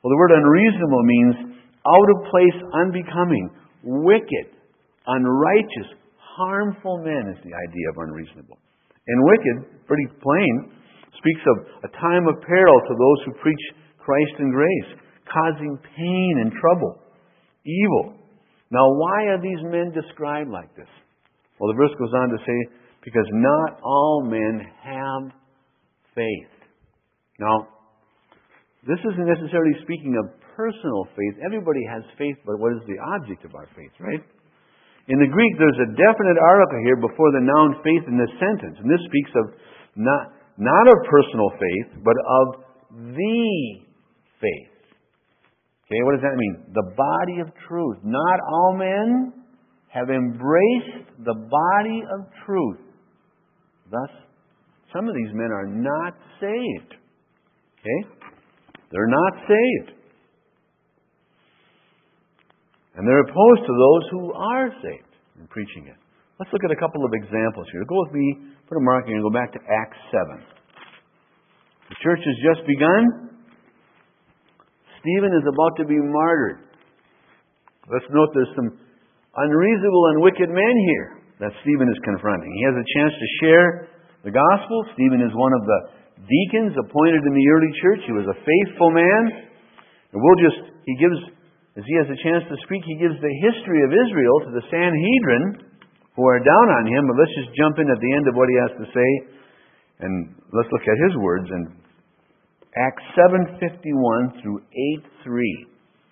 Well, the word unreasonable means out of place, unbecoming, wicked, unrighteous, harmful men is the idea of unreasonable. And wicked, pretty plain, speaks of a time of peril to those who preach Christ and grace, causing pain and trouble, evil. Now, why are these men described like this? Well, the verse goes on to say, because not all men have faith. Now, this isn't necessarily speaking of personal faith. Everybody has faith, but what is the object of our faith, right? In the Greek, there's a definite article here before the noun faith in this sentence. And this speaks of not, not of personal faith, but of the faith. Okay, what does that mean? The body of truth. Not all men have embraced the body of truth. Thus, some of these men are not saved. Okay? They're not saved. And they're opposed to those who are saved in preaching it. Let's look at a couple of examples here. Go with me, put a mark here, and go back to Acts seven. The church has just begun. Stephen is about to be martyred. Let's note there's some unreasonable and wicked men here that Stephen is confronting. He has a chance to share the gospel. Stephen is one of the deacons appointed in the early church. He was a faithful man. And we'll just, he gives, as he has a chance to speak, he gives the history of Israel to the Sanhedrin who are down on him. But let's just jump in at the end of what he has to say. And let's look at his words in Acts seven fifty-one through eight three.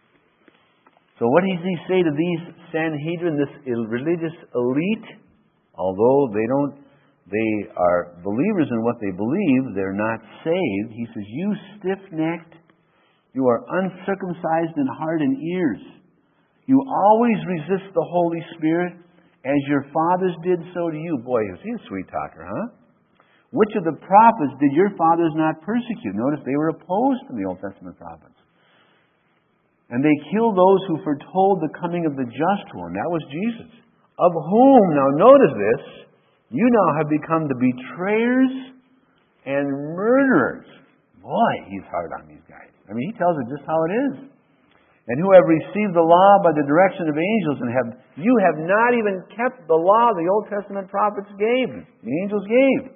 So what does he say to these Sanhedrin, this religious elite? Although they don't, they are believers in what they believe, they're not saved. He says, you stiff-necked, you are uncircumcised in heart and ears. You always resist the Holy Spirit, as your fathers did so to you. Boy, is he a sweet talker, huh? Which of the prophets did your fathers not persecute? Notice they were opposed to the Old Testament prophets. And they killed those who foretold the coming of the just one. That was Jesus. Of whom, now notice this, you now have become the betrayers and murderers. Boy, he's hard on these guys. I mean, he tells it just how it is. And who have received the law by the direction of angels, and have you have not even kept the law the Old Testament prophets gave, the angels gave.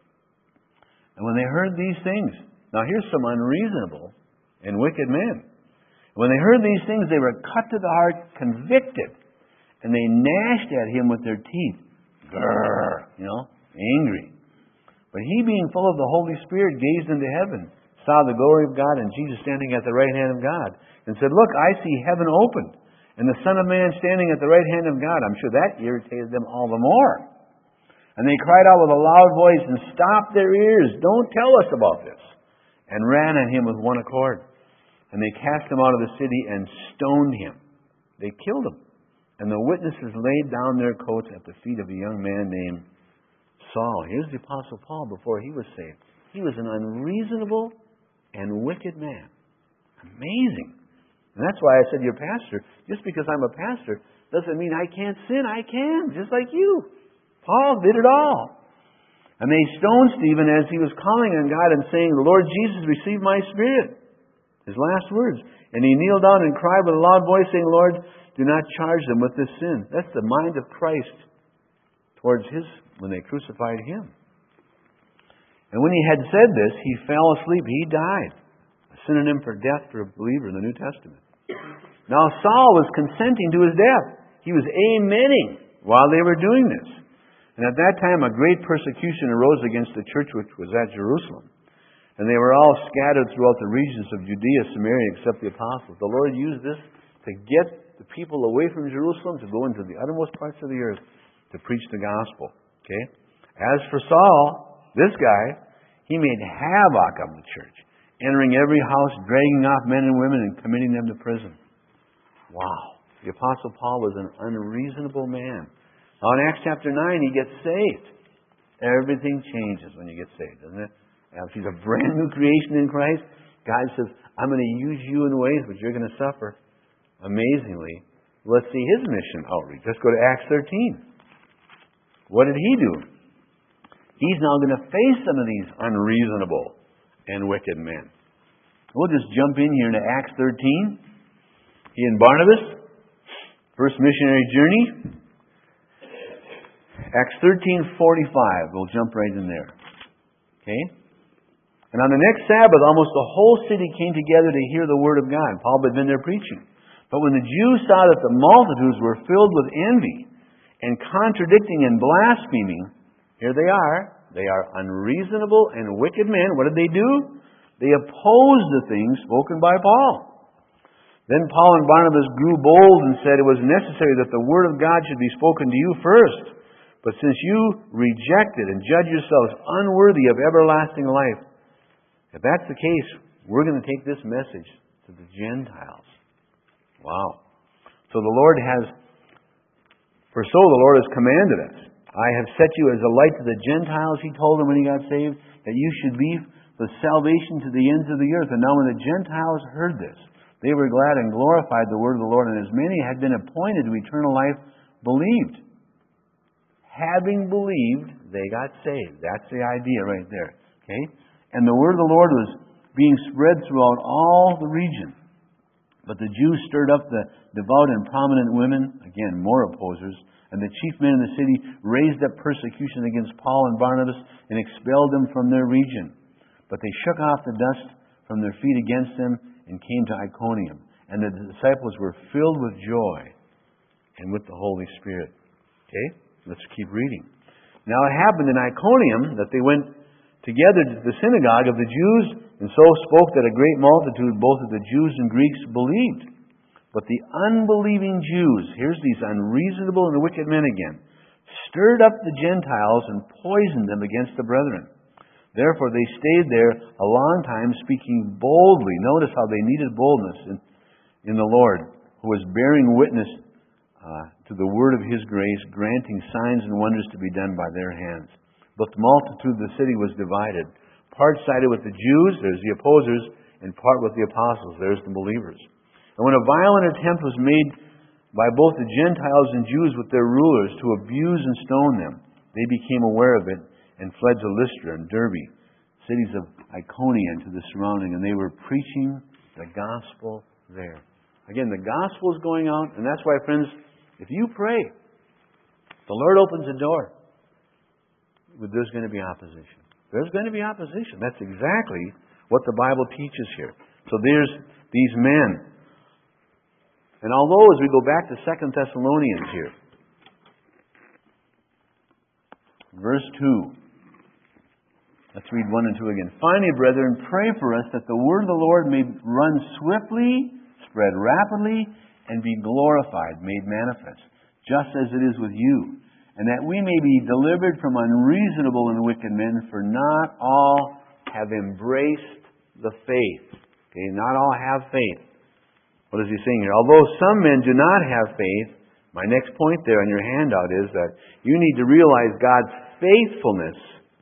And when they heard these things, now here's some unreasonable and wicked men. When they heard these things, they were cut to the heart, convicted, and they gnashed at him with their teeth. Grrr, you know, angry. But he, being full of the Holy Spirit, gazed into heaven, saw the glory of God, and Jesus standing at the right hand of God, and said, look, I see heaven opened, and the Son of Man standing at the right hand of God. I'm sure that irritated them all the more. And they cried out with a loud voice and stopped their ears. Don't tell us about this. And ran at him with one accord. And they cast him out of the city and stoned him. They killed him. And the witnesses laid down their coats at the feet of a young man named Saul. Here's the Apostle Paul before he was saved. He was an unreasonable and wicked man. Amazing. And that's why I said, you're a pastor. Just because I'm a pastor doesn't mean I can't sin. I can, just like you. Paul did it all. And they stoned Stephen as he was calling on God and saying, the Lord Jesus, receive my spirit. His last words. And he kneeled down and cried with a loud voice, saying, Lord, do not charge them with this sin. That's the mind of Christ towards his, when they crucified him. And when he had said this, he fell asleep. He died. A synonym for death for a believer in the New Testament. Now Saul was consenting to his death. He was amening while they were doing this. And at that time a great persecution arose against the church which was at Jerusalem. And they were all scattered throughout the regions of Judea, Samaria, except the apostles. The Lord used this to get the people away from Jerusalem, to go into the uttermost parts of the earth to preach the gospel. Okay? As for Saul, this guy, he made havoc of the church, entering every house, dragging off men and women, and committing them to prison. Wow. The Apostle Paul was an unreasonable man. Now in Acts chapter nine, he gets saved. Everything changes when you get saved, doesn't it? If he's a brand new creation in Christ, God says, I'm going to use you in ways but you're going to suffer. Amazingly, let's see his mission outreach. Let's go to Acts thirteen. What did he do? He's now going to face some of these unreasonable and wicked men. We'll just jump in here into Acts thirteen. He and Barnabas, first missionary journey. Acts thirteen forty-five. We'll jump right in there. Okay? And on the next Sabbath, almost the whole city came together to hear the word of God. Paul had been there preaching. But when the Jews saw that the multitudes were filled with envy and contradicting and blaspheming, here they are. They are unreasonable and wicked men. What did they do? They opposed the things spoken by Paul. Then Paul and Barnabas grew bold and said it was necessary that the word of God should be spoken to you first. But since you reject it and judge yourselves unworthy of everlasting life, if that's the case, we're going to take this message to the Gentiles. Wow. So the Lord has, for so the Lord has commanded us. I have set you as a light to the Gentiles, he told them when he got saved, that you should be the salvation to the ends of the earth. And now when the Gentiles heard this, they were glad and glorified the word of the Lord, and as many had been appointed to eternal life, believed. Having believed, they got saved. That's the idea right there. Okay? And the word of the Lord was being spread throughout all the region. But the Jews stirred up the devout and prominent women, again, more opposers, and the chief men in the city raised up persecution against Paul and Barnabas and expelled them from their region. But they shook off the dust from their feet against them and came to Iconium. And the disciples were filled with joy and with the Holy Spirit. Okay? Let's keep reading. Now it happened in Iconium that they went together to the synagogue of the Jews, and so spoke that a great multitude, both of the Jews and Greeks, believed. But the unbelieving Jews, here's these unreasonable and wicked men again, stirred up the Gentiles and poisoned them against the brethren. Therefore they stayed there a long time, speaking boldly. Notice how they needed boldness in, in the Lord, who was bearing witness uh, to the word of His grace, granting signs and wonders to be done by their hands. But the multitude of the city was divided. Part sided with the Jews, there's the opposers, and part with the apostles, there's the believers. And when a violent attempt was made by both the Gentiles and Jews with their rulers to abuse and stone them, they became aware of it and fled to Lystra and Derbe, cities of Iconium and to the surrounding, and they were preaching the gospel there. Again, the gospel is going out, and that's why, friends, if you pray, the Lord opens the door. But there's going to be opposition. There's going to be opposition. That's exactly what the Bible teaches here. So there's these men. And although as we go back to Second Thessalonians here, verse two, let's read one and two again. Finally, brethren, pray for us that the word of the Lord may run swiftly, spread rapidly, and be glorified, made manifest, just as it is with you. And that we may be delivered from unreasonable and wicked men, for not all have embraced the faith. Okay, not all have faith. What is he saying here? Although some men do not have faith, my next point there on your handout is that you need to realize God's faithfulness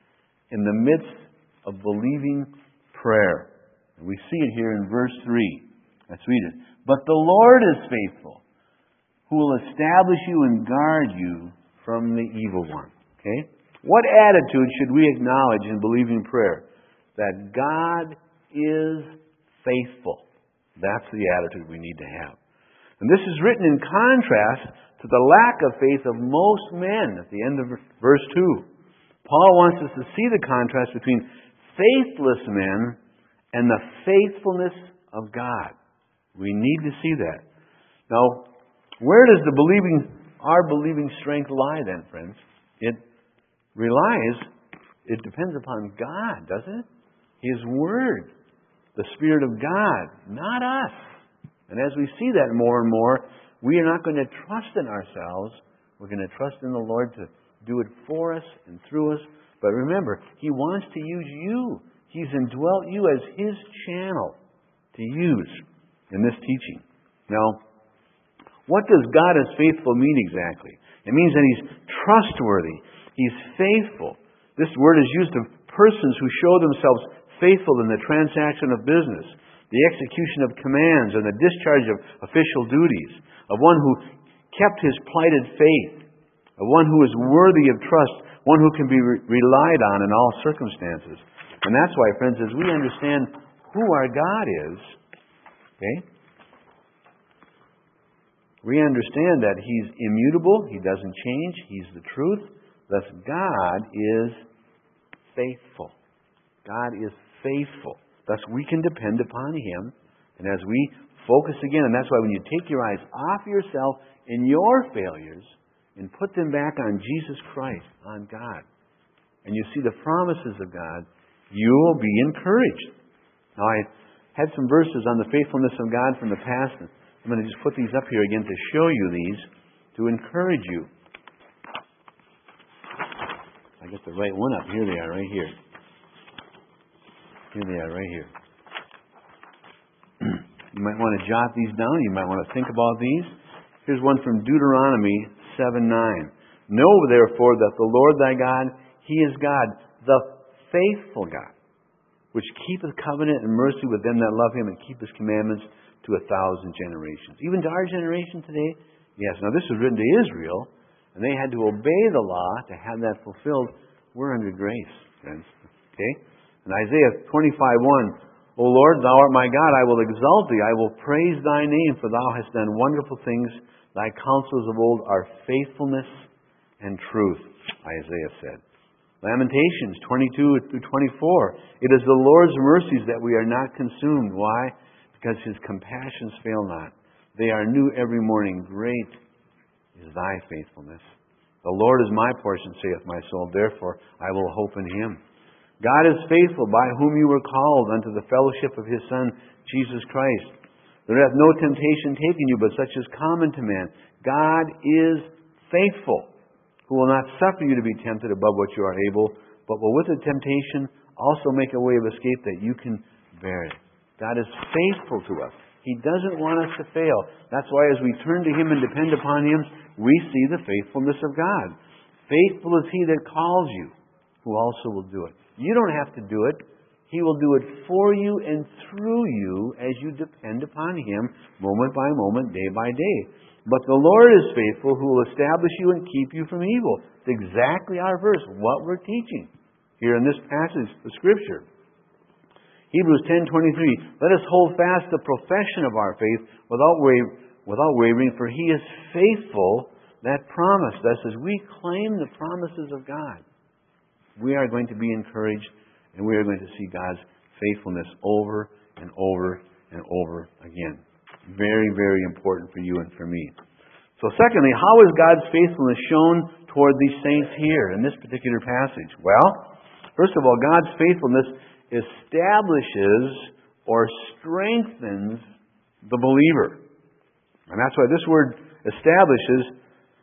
in the midst of believing prayer. And we see it here in verse three. Let's read it. But the Lord is faithful, who will establish you and guard you from the evil one. Okay? What attitude should we acknowledge in believing prayer? That God is faithful. That's the attitude we need to have. And this is written in contrast to the lack of faith of most men at the end of verse two. Paul wants us to see the contrast between faithless men and the faithfulness of God. We need to see that. Now, where does the believing Our believing strength lie then, friends? It relies, it depends upon God, doesn't it? His Word, the Spirit of God, not us. And as we see that more and more, we are not going to trust in ourselves. We're going to trust in the Lord to do it for us and through us. But remember, He wants to use you. He's indwelt you as His channel to use in this teaching. Now, what does God as faithful mean exactly? It means that He's trustworthy. He's faithful. This word is used of persons who show themselves faithful in the transaction of business, the execution of commands, and the discharge of official duties, of one who kept his plighted faith, of one who is worthy of trust, one who can be re- relied on in all circumstances. And that's why, friends, as we understand who our God is, okay, we understand that He's immutable, He doesn't change, He's the truth. Thus, God is faithful. God is faithful. Thus, we can depend upon Him. And as we focus again, and that's why when you take your eyes off yourself and your failures and put them back on Jesus Christ, on God, and you see the promises of God, you will be encouraged. Now, I had some verses on the faithfulness of God from the past. And I'm going to just put these up here again to show you these, to encourage you. I get the right one up. Here they are, right here. Here they are, right here. You might want to jot these down. You might want to think about these. Here's one from Deuteronomy seven nine. Know, therefore, that the Lord thy God, He is God, the faithful God, which keepeth covenant and mercy with them that love Him and keep His commandments to a thousand generations. Even to our generation today? Yes. Now, this was written to Israel, and they had to obey the law to have that fulfilled. We're under grace, friends. Okay? In Isaiah twenty-five one, O Lord, Thou art my God, I will exalt Thee, I will praise Thy name, for Thou hast done wonderful things. Thy counsels of old are faithfulness and truth, Isaiah said. Lamentations twenty-two through twenty-four. It is the Lord's mercies that we are not consumed. Why? Because His compassions fail not. They are new every morning. Great is Thy faithfulness. The Lord is my portion, saith my soul. Therefore I will hope in Him. God is faithful, by whom you were called unto the fellowship of His Son, Jesus Christ. There hath no temptation taken you, but such as common to man. God is faithful, who will not suffer you to be tempted above what you are able, but will with the temptation also make a way of escape that you can bear it. God is faithful to us. He doesn't want us to fail. That's why as we turn to Him and depend upon Him, we see the faithfulness of God. Faithful is He that calls you, who also will do it. You don't have to do it. He will do it for you and through you as you depend upon Him moment by moment, day by day. But the Lord is faithful, who will establish you and keep you from evil. It's exactly our verse, what we're teaching here in this passage of Scripture. Hebrews ten twenty-three. Let us hold fast the profession of our faith without wa- without wavering, for He is faithful that promise. Thus, as we claim the promises of God, we are going to be encouraged, and we are going to see God's faithfulness over and over and over again. Very, very important for you and for me. So secondly, how is God's faithfulness shown toward these saints here in this particular passage? Well, first of all, God's faithfulness establishes or strengthens the believer. And that's why this word establishes,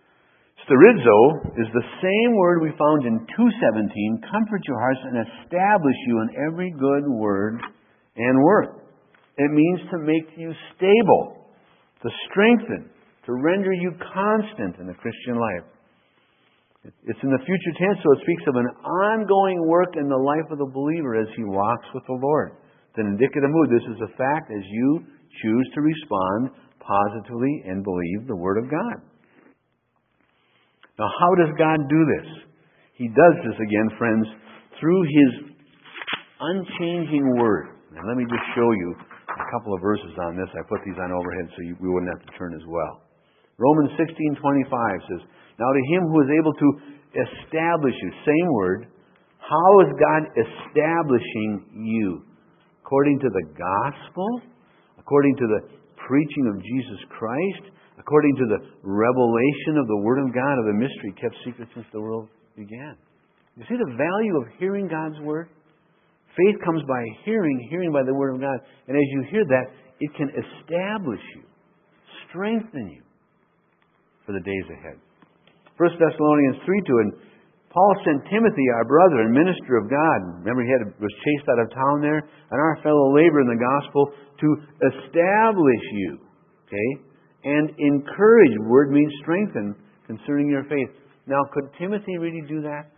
sterizo, is the same word we found in two seventeen, comfort your hearts and establish you in every good word and work. It means to make you stable, to strengthen, to render you constant in the Christian life. It's in the future tense, so it speaks of an ongoing work in the life of the believer as he walks with the Lord. It's an indicative mood. This is a fact as you choose to respond positively and believe the Word of God. Now, how does God do this? He does this, again, friends, through His unchanging Word. Now, let me just show you a couple of verses on this. I put these on overhead so you, we wouldn't have to turn as well. Romans sixteen twenty-five says, now to Him who is able to establish you, same word, how is God establishing you? According to the gospel? According to the preaching of Jesus Christ? According to the revelation of the Word of God, of the mystery kept secret since the world began. You see the value of hearing God's Word? Faith comes by hearing, hearing by the Word of God. And as you hear that, it can establish you, strengthen you for the days ahead. First Thessalonians three two, and Paul sent Timothy, our brother and minister of God. Remember, he had, was chased out of town there? And our fellow laborer in the gospel to establish you. Okay? And encourage, word means strengthen, concerning your faith. Now, could Timothy really do that?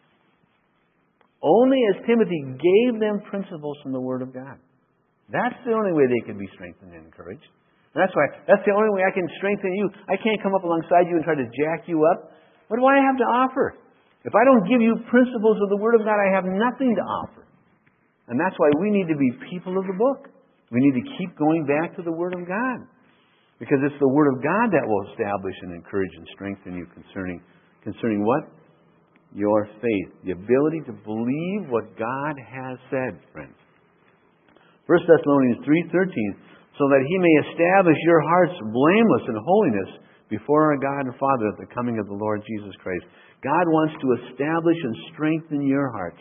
Only as Timothy gave them principles from the Word of God. That's the only way they could be strengthened and encouraged. And that's why, that's the only way I can strengthen you. I can't come up alongside you and try to jack you up. What do I have to offer? If I don't give you principles of the Word of God, I have nothing to offer. And that's why we need to be people of the book. We need to keep going back to the Word of God. Because it's the Word of God that will establish and encourage and strengthen you concerning, concerning what? Your faith. The ability to believe what God has said, friends. First Thessalonians three thirteen, so that He may establish your hearts blameless in holiness before our God and Father at the coming of the Lord Jesus Christ. God wants to establish and strengthen your hearts.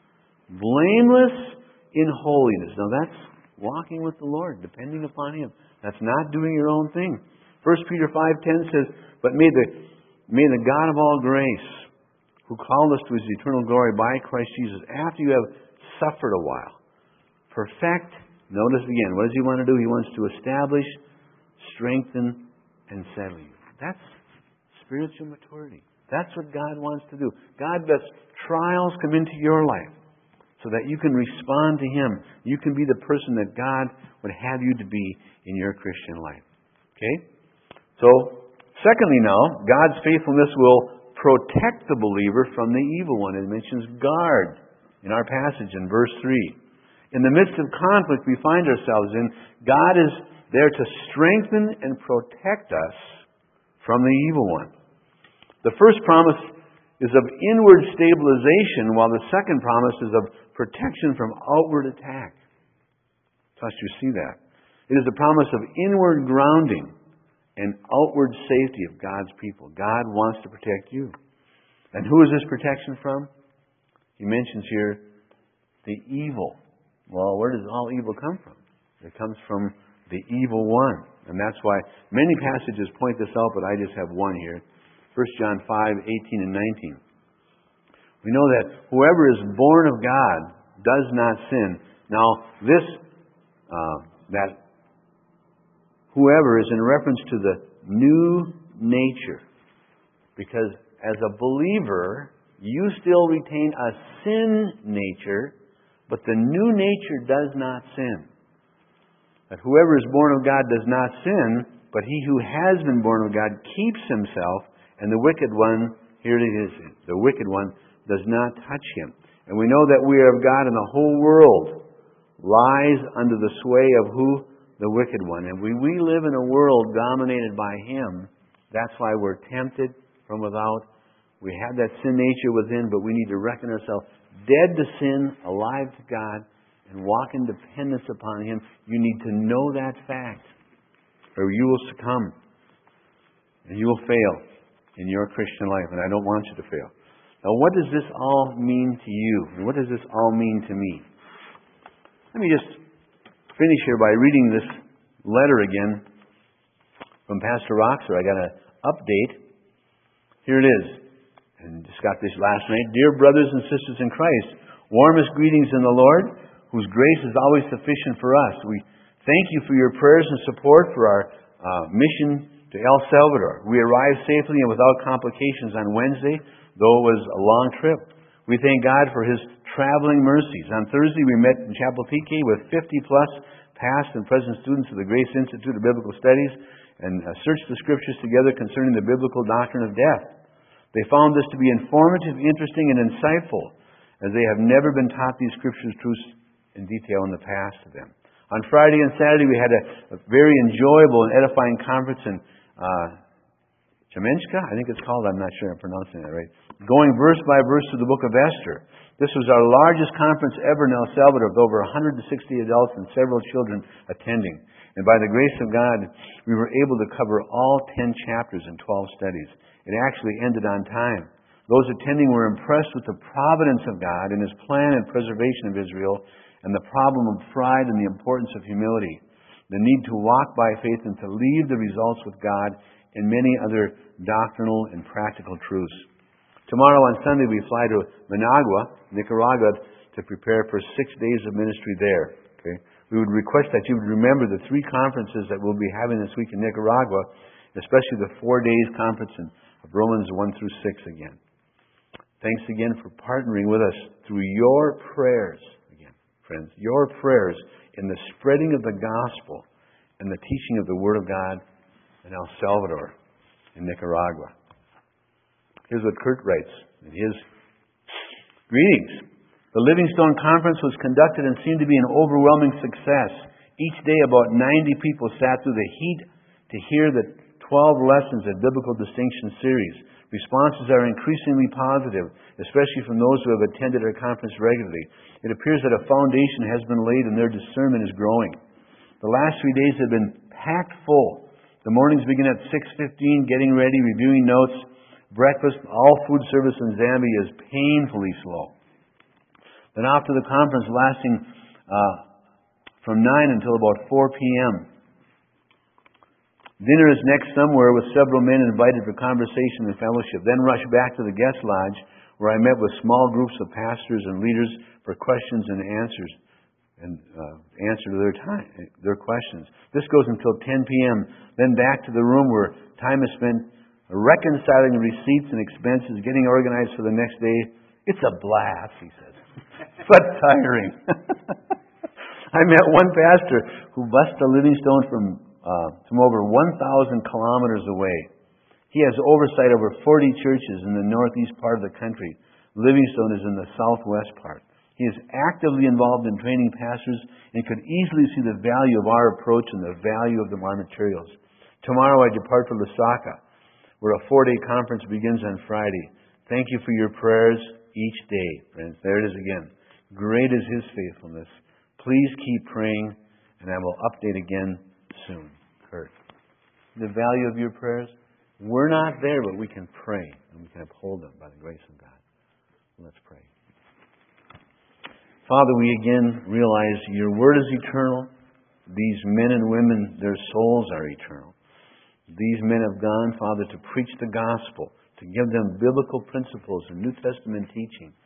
Blameless in holiness. Now that's walking with the Lord, depending upon Him. That's not doing your own thing. First Peter five ten says, but may the, may the God of all grace, who called us to His eternal glory by Christ Jesus, after you have suffered a while, perfect, notice again, what does He want to do? He wants to establish, strengthen, and settle you. That's spiritual maturity. That's what God wants to do. God lets trials come into your life so that you can respond to Him. You can be the person that God would have you to be in your Christian life. Okay? So, secondly now, God's faithfulness will protect the believer from the evil one. It mentions guard in our passage in verse three. In the midst of conflict we find ourselves in, God is there to strengthen and protect us from the evil one. The first promise is of inward stabilization, while the second promise is of protection from outward attack. Trust you see that. It is the promise of inward grounding and outward safety of God's people. God wants to protect you. And who is this protection from? He mentions here the evil. Well, where does all evil come from? It comes from the evil one. And that's why many passages point this out, but I just have one here. First John five eighteen and nineteen. We know that whoever is born of God does not sin. Now, this, uh, that whoever is in reference to the new nature. Because as a believer, you still retain a sin nature, but the new nature does not sin. That whoever is born of God does not sin, but he who has been born of God keeps himself, and the wicked one, here it is, the wicked one does not touch him. And we know that we are of God, and the whole world lies under the sway of who? The wicked one. And we, we live in a world dominated by him. That's why we're tempted from without. We have that sin nature within, but we need to reckon ourselves dead to sin, alive to God, and walk in dependence upon Him. You need to know that fact, or you will succumb, and you will fail in your Christian life, and I don't want you to fail. Now, what does this all mean to you? And what does this all mean to me? Let me just finish here by reading this letter again from Pastor Roxer. I got an update. Here it is. And just got this last night. Dear brothers and sisters in Christ, warmest greetings in the Lord, whose grace is always sufficient for us. We thank you for your prayers and support for our uh, mission to El Salvador. We arrived safely and without complications on Wednesday, though it was a long trip. We thank God for His traveling mercies. On Thursday, we met in Chapultepec with fifty plus past and present students of the Grace Institute of Biblical Studies and uh, searched the Scriptures together concerning the biblical doctrine of death. They found this to be informative, interesting, and insightful, as they have never been taught these Scriptures truths in detail in the past to them. On Friday and Saturday, we had a, a very enjoyable and edifying conference in uh, Chamenchka, I think it's called, I'm not sure I'm pronouncing that right, going verse by verse through the book of Esther. This was our largest conference ever in El Salvador, with over one hundred sixty adults and several children attending. And by the grace of God, we were able to cover all ten chapters in twelve studies. It actually ended on time. Those attending were impressed with the providence of God and His plan and preservation of Israel, and the problem of pride and the importance of humility, the need to walk by faith and to leave the results with God, and many other doctrinal and practical truths. Tomorrow on Sunday we fly to Managua, Nicaragua, to prepare for six days of ministry there. Okay? We would request that you would remember the three conferences that we'll be having this week in Nicaragua, especially the four days conference in of Romans one through six again. Thanks again for partnering with us through your prayers, again, friends, your prayers in the spreading of the gospel and the teaching of the Word of God in El Salvador, in Nicaragua. Here's what Kurt writes in his greetings. The Livingstone Conference was conducted and seemed to be an overwhelming success. Each day about ninety people sat through the heat to hear the twelve lessons of Biblical Distinction series. Responses are increasingly positive, especially from those who have attended our conference regularly. It appears that a foundation has been laid and their discernment is growing. The last three days have been packed full. The mornings begin at six fifteen, getting ready, reviewing notes. Breakfast, all food service in Zambia is painfully slow. Then after the conference lasting uh, from nine until about four p.m., dinner is next somewhere with several men invited for conversation and fellowship. Then rush back to the guest lodge where I met with small groups of pastors and leaders for questions and answers and uh, answer to their time, their questions. This goes until ten p.m. Then back to the room where time is spent reconciling receipts and expenses, getting organized for the next day. It's a blast, he says, but tiring. I met one pastor who bussed to Livingstone from uh, from over one thousand kilometers away. He has oversight over forty churches in the northeast part of the country. Livingstone is in the southwest part. He is actively involved in training pastors and could easily see the value of our approach and the value of the, our materials. Tomorrow I depart for Lusaka, where a four-day conference begins on Friday. Thank you for your prayers each day, friends. There it is again. Great is His faithfulness. Please keep praying, and I will update again soon. Kurt. The value of your prayers? We're not there, but we can pray, and we can uphold them by the grace of God. Let's pray. Father, we again realize your word is eternal. These men and women, their souls are eternal. These men have gone, Father, to preach the gospel, to give them biblical principles and New Testament teaching.